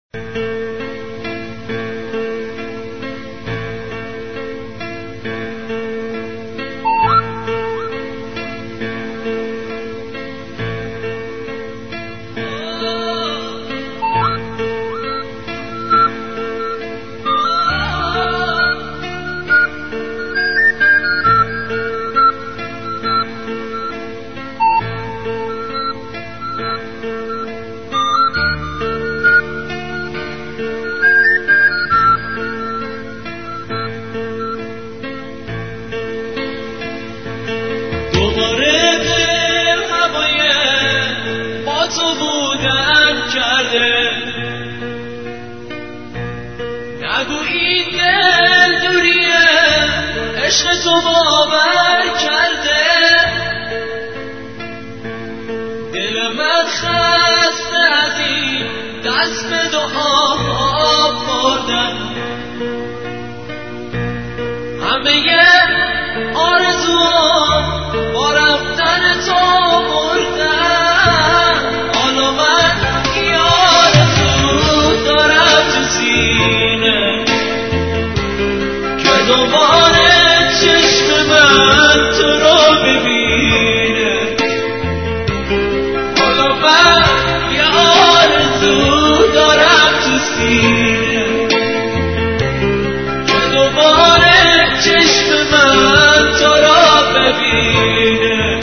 نگو این دل دوریه عشق تو باور کرده، دل من خسته از این دست به دعا بردن، همه آرزوام با رفتن تو بردن. حالا من یه آرزو دارم تو سینه که دوباره چشم من تو رو ببینه. حالا من یه آرزو دارم تو سینه که دوباره چشم من تو رو ببینه.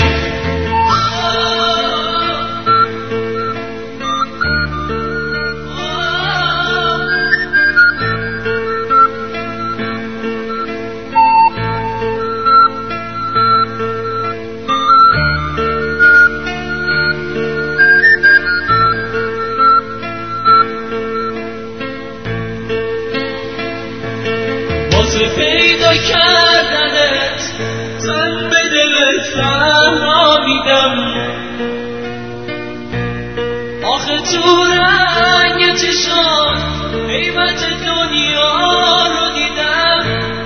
واسه پیدا کردنت من به دل صحرا میدم، آخه تو رنگ چشات قیمت دنیا رو دیدم.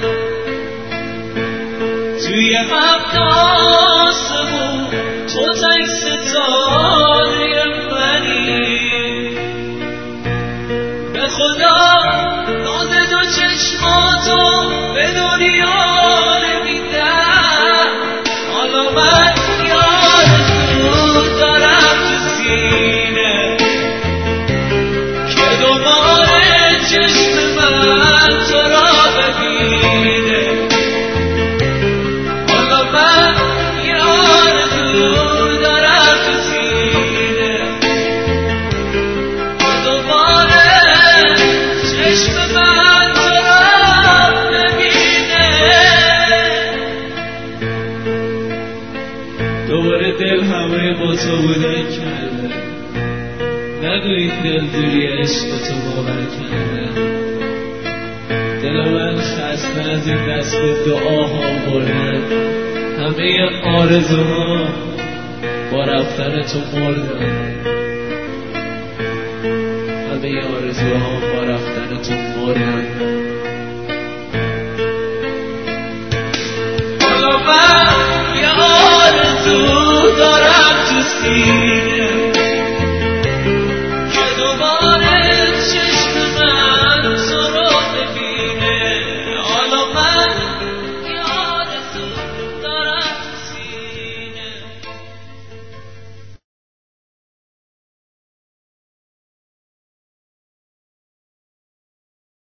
توی هفت آسمون تو تک ستاره منی، به خدا ناز دو چشماتو به دنیا نمیدم. حالا من یه آرزو دارم تو سینه که دوباره چشم من تو را ببینه. حالا من یه آرزو دارم تو سینه که دوباره چشم من تو را ببینه. دوباره دل همه با تو بودن کرده، نگو این دل دوری عشق تو باور کرده. دل من خسته از این دست دعاها بردن، همه آرزوها با رفتن تو مردن، همه آرزوها با رفتن تو مردن. حالا من یه آرزو دارم تو سینه